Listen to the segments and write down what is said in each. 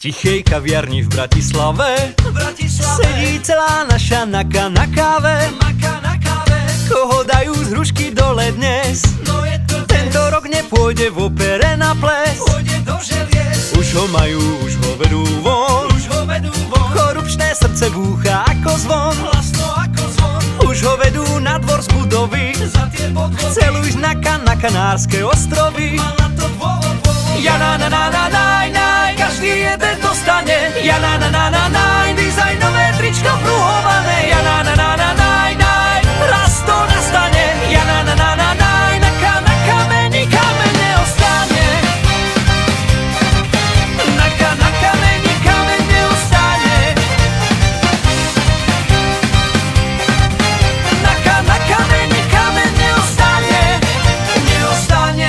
tichej kaviarni v Bratislave sedí celá naša Naka na káve. Koho dajú z hrušky dole dnes? Tento rok nepôjde v opere na ples. Už ho majú, už ho vedú von. Korupčné srdce búcha ako zvon. Už ho vedú na dvor z budovy. Chcel už na Kanárske ostrovy. Ja na na na na naj, naj, každý jeden dostane. Ja na na na na naj, dizajnové tričko pruhované. Ja na na na na naj, naj, raz to nastane. Ja na na na na naj, na kameni kameň neostane. Na kameni kameň neostane. Na kameni kameň neostane. Neostane.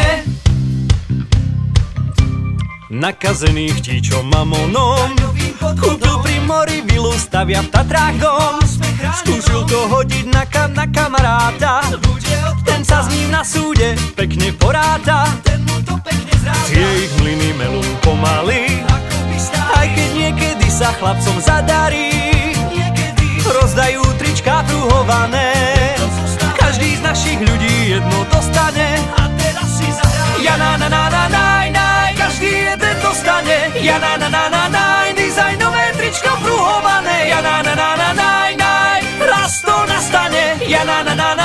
Nakazených tíčom mamonom kúpil pri mori vilu, stavia v Tatrách dom. Skúsil to hodiť na kamaráta. Ten sa s ním na súde pekne poráta. Tie ich mlyny melú pomaly, aj keď niekedy sa chlapcom zadarí. Rozdajú tričká pruhované, každý z našich ľudí jedno dostane. Ja na na na na naj, naj, každý jeden dostane. Ja na na na na naj, dizajnové tričko pruhované. Ja na na na na naj, naj, raz to nastane. Ja na na na